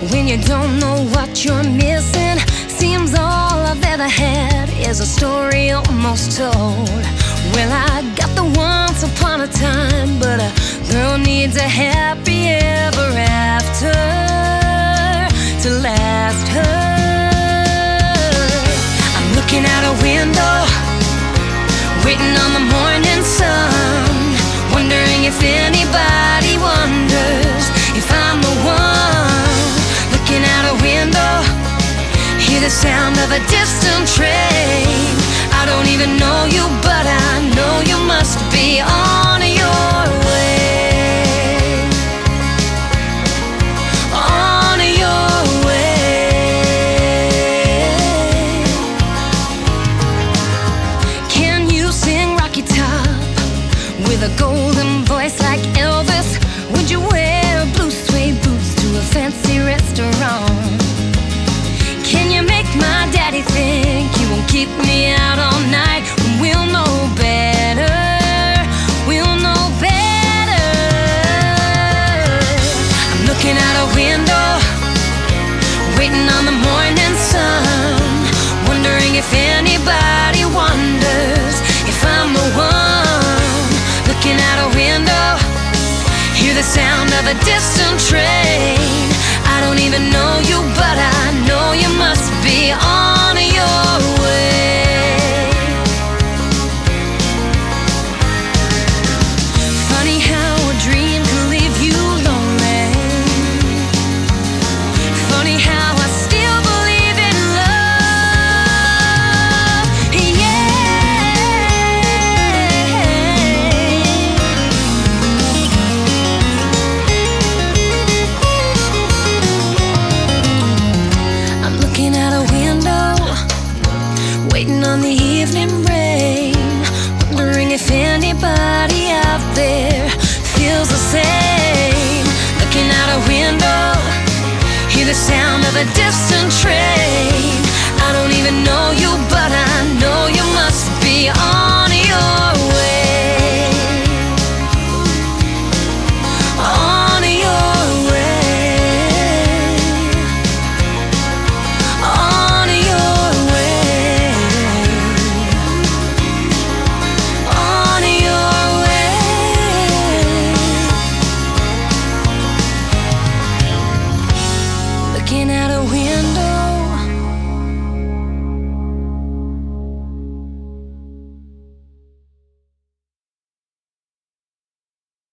when you don't know what you're missing. Seems all I've ever had is a story almost told. Well, I got the once upon a time, but a girl needs a happy ever after to last her. I'm looking out a window, waiting on the morning sun, wondering if anybody wonders if I'm the one. Looking out a window, hear the sound of a distant train. I don't even know you, but I know you must be on your way. On your way. Can you sing Rocky Top with a golden voice like Elvis? Would you wear blue suede boots to a fancy restaurant? Can you make my daddy think you won't keep me out all night? We'll know better, we'll know better. I'm looking out a window, waiting on the morning sun, wondering if anybody wonders if I'm the one. Looking out a window, hear the sound of a distant train. I don't even know you, but I know you must be on your way. Funny how a dream can leave you lonely. Funny how I still believe in love. I'm looking out a window, waiting on the evening rain, wondering if anybody out there feels the same. Looking out a window, hear the sound of a distant train. I don't even know you, but I know you must be on your way. On your way. On your way. On your way. Looking out a window,